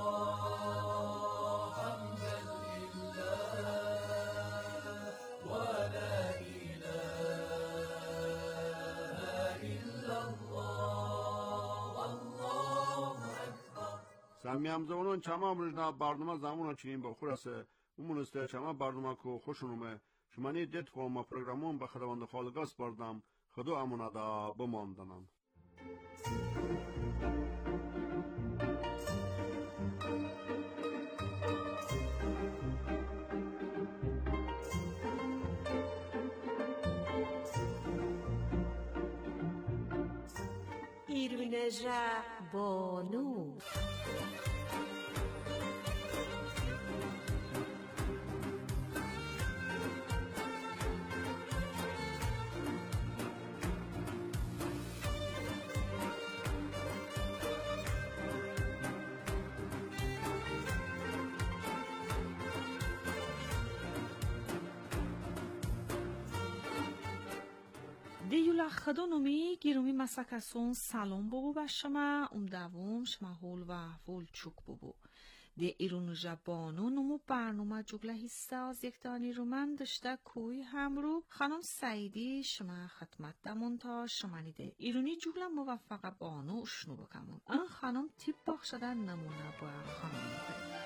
حمدا لله و لا اله الا الله والله اکبر. سمیم زمانون چما برجنا برنامه زمانون چنین با خورسه اون است چما برنامه کو خوشونمه شمانی دت قوم پروگرامون به خداوند خالقاس بردم خدا اماندا بماندنم. ایرونژا بانو دیولا خدانومی گیرومی مساکسون سلام بابو بشما دوم شمهول و احوال چوک بابو دی ایرونژا بانو نمو برنامه جگله هسته از یک دانی رو من داشته کوی همرو خانم سعیدی شما خدمت دمون تا شمانیده ایرونی جگله موفق بانو اشنو بکمون ان خانم تیپ باخشده نمونه با خانم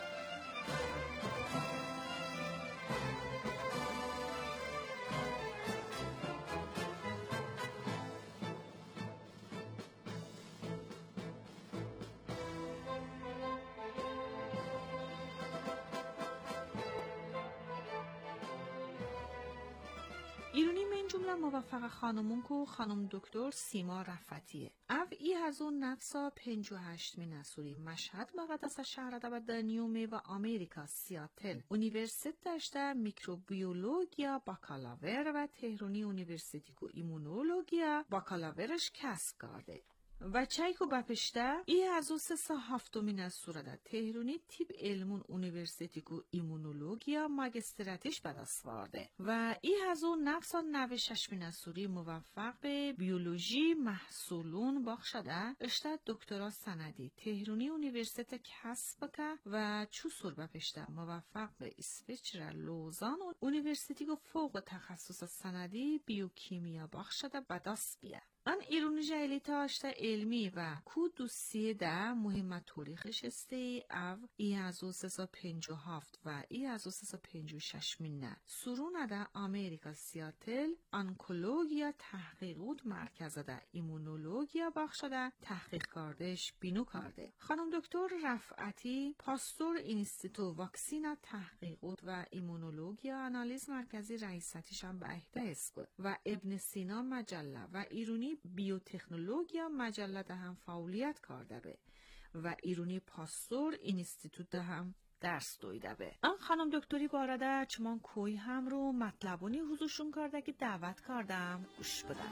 ایرونی من جمله موفق خانمون کو خانم دکتر سیما رفتیه او ای هزون نفسا 58 نسوری مشهد مقدس شهر و دنیومی و آمریکا سیاتل اونیورسیت داشته میکروبیولوژیا باکالاور و تهرانی اونیورسیتی کو ایمونولوژیا باکالاورش کسب کرده و چایکو بپشته ای از او 307 نسوره در تهرانی تیپ علمون اونیورسیتی کو ایمونولوژیا ماگستراتش به دست آورده و ای از او نفسا 96 نسوری موفق به بیولوژی محصولون باخشده اشته دکترا سندی تهرانی اونیورسیت کسب که و چوسور بپشته موفق به اسویچر لوزان اونیورسیتی کو فوق تخصص سندی بیوکیمیا باخشده به دست بیه آن ایرونی جایلی تاشتا علمی و کو دوستی ده مهمت توریخش استی او ای از 357 و ای از 356 منه سرون ده امریکا سیاتل آنکولوگیا تحقیقات مرکز ده ایمونولوگیا بخش ده تحقیق کردش بینو کرده. خانم دکتر رفعتی پاستور اینستیتو واکسینا تحقیقات و ایمونولوگیا آنالیز مرکزی رئیستیش هم به عهده است و ابن سینا مجله و ایرونی بیوتکنولوژیا مجله ده هم فعالیت کرده به و ایرونی پاستور اینستیتوت ده هم درس دویده به. آن خانم دکتری بارده چمان کوی هم رو مطلبونی حضورشون کرده که دعوت کردم گوش بدم.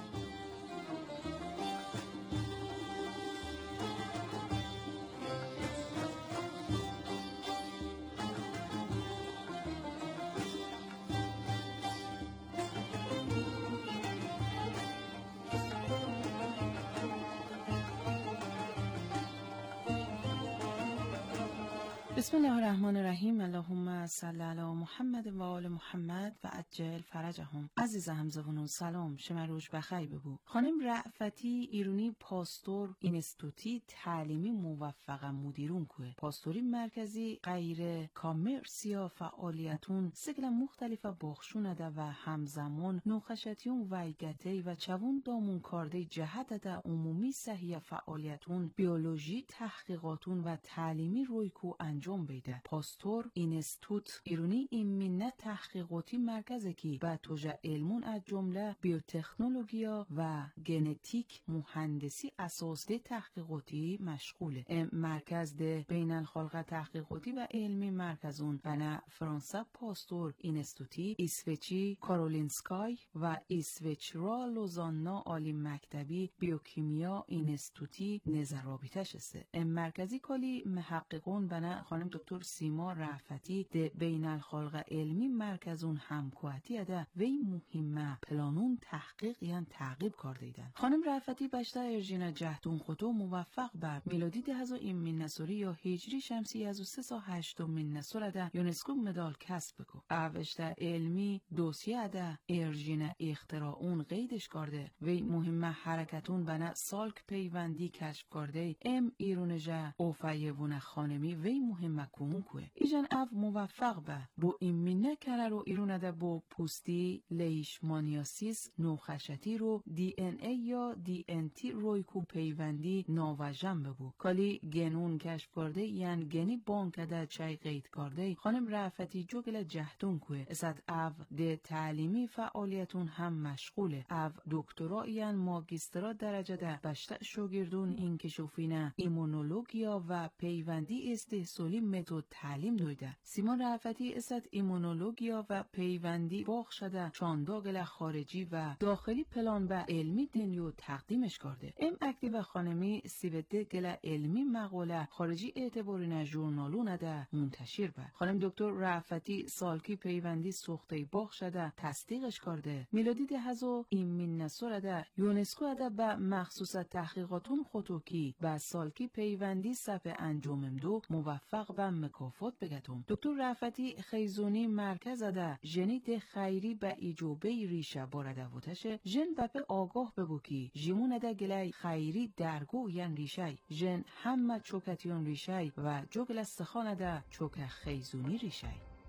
بسم الله الرحمن الرحیم. اللهم صل علی محمد و آل محمد و عجل فرجهم. عزیز همزبانان سلام، شما روز بخیر ببو. خانم رأفتی ایرونی پاستور اینستیتوتی تعلیمی موفق مدیرون که پاستوری مرکزی غیر کامرسیا فعالیتون سگل مختلف بخشونه ده و همزمان نوخشتیون ویگتی و چوون دامون کارده جهت ده عمومی صحیح فعالیتون بیولوژی تحقیقاتون و تعلیمی روی کو انجام بیده. پاستور اینستیتوت ایرونی ایمنه تحقیقاتی مرکزی که با توجه علمون از جمله بیوتکنولوژیا و ژنتیک مهندسی اساس ده تحقیقاتی مشغوله. مرکز ده بین الخلق تحقیقاتی و علمی مرکزون بنا فرانسه پاستور اینستیتوتی اسویچی کارولینسکای و اسویچرا لوزانا عالی مکتبی بیوکیمیا اینستیتوتی نظرابیتش است. مرکزی کلی محققون بنا خانم دکتر سیما رأفتی ده بین الخلق علمی مرکزون همکواتی ده وی مهمه پلانون تحقیق یان تعقیب کرده ایدن. خانم رأفتی بشتا ارژینا جهدون خطو موفق بر میلادی ده هزو این من نسوری یا هجری شمسی هزو 308 من نسور ده یونسکو مدال کسب بکو. اوشتا علمی دوسیه ده ارژینا اختراعون قیدش کرده وی مهمه حرکتون بنا سالک پیوندی کشف کرده ایرونجا اوفایوون خانمی وی مهمه کمون کوه. ایجان او موفق به بو ایمینه کره رو ایرونه ده بو پوستی لیشمانیاسیس نوخشتی رو دی ان ای یا دی ان تی روی کو پیوندی ناوجم ببو. کالی گنون کشف کرده یعن گنی بانک ده چای قید کرده خانم رأفتی جوگل جهدون کوه. اسد او ده تعلیمی فعالیتون هم مشغوله. او دکترا یعن ماگیسترا درجه ده بشتر شوگردون این کشوفینه ایمونولوژیا و پیوندی استحصالی متد تعلیم دویده. سیما رأفتی اسد ایمونولوژیا و پیوندی باخ شده چانداگل خارجی و داخلی پلان و علمی دنیو تقدیمش کرده. اکتیو خانمی سیوده گل علمی مقاله خارجی اعتباری نه ژورنالو نده منتشر به. خانم دکتر رأفتی سالکی پیوندی سوخته باخ شده تصدیقش کرده. میلادی ده هزو این من نسور ده یونسکو ده به مخصوص تحقیقاتون خطوکی و سالکی پیوندی صفحه انجامم دو موفق به مکافات بگتم. دکتر رأفتی خیزونی مرکز ده ژنیت خیری به ایجوبه ریشه بارده وتشه ژن بپه آگاه ببو کی ژیمون ده گلای خیری درگو یان ریشه ژن همه چوکتیون ریشه و جوگل استخانه ده چوک خیزونی ریشه.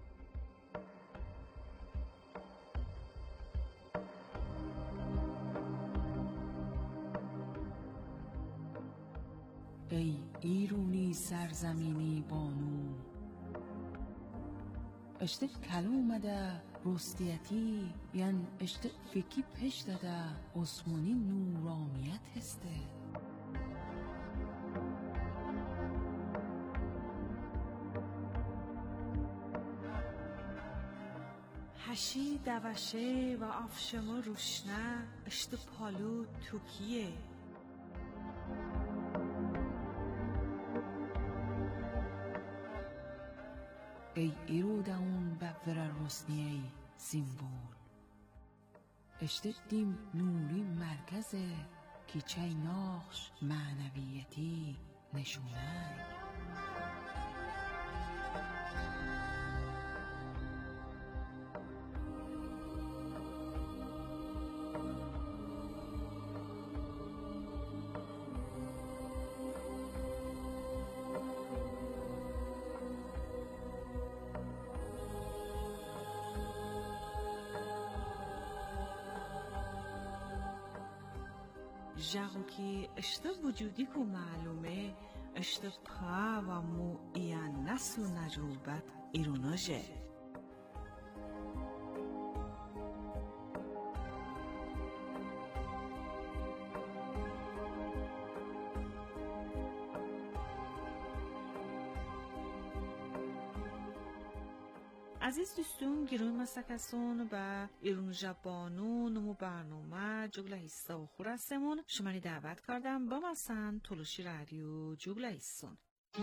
ای ایرونی سرزمینی بانو اشتق کلوم ده رستیتی یعن اشتق فکی پشت ده عثمانی نورامیت هسته. هشی دوشه و آفشما روشنه اشت پالو توکیه. ای ایروداون ببور رسنیه سیمبول اشتق دیم نوری مرکزه کی چای ناخش معنویتی نشونه. جاگو که اشته وجودی که معلومه اشته پا و مو ایان نسل نجوبت ایروناجه. عزیز دوستون گیرون مسکسون و ایرون جبانو نمو برنامه جگله هسته و خورستمون شمانی دعوت کردم با مسن تلوشی رادیو جگله هستون.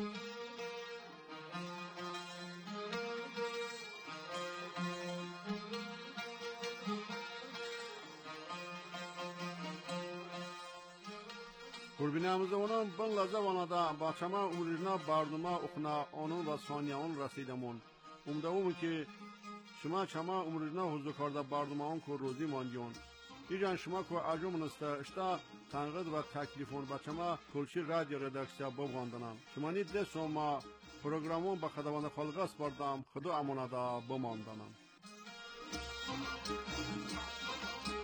قربینامız onun ben lazavanada bahçama umuruna barnuma okuna onun ve saniyaun rasidamun. Umdavum ki şuma çama umuruna huzur karda barnuma ko rozi mandiyon. İcan şuma ko acumunuzda işte tanqid ve teklifon bahçama Tulshi radyo redaksiya babgandanam. Şumani de soma programon ba xadavana xalqas bardam xudo amonada bamandanam.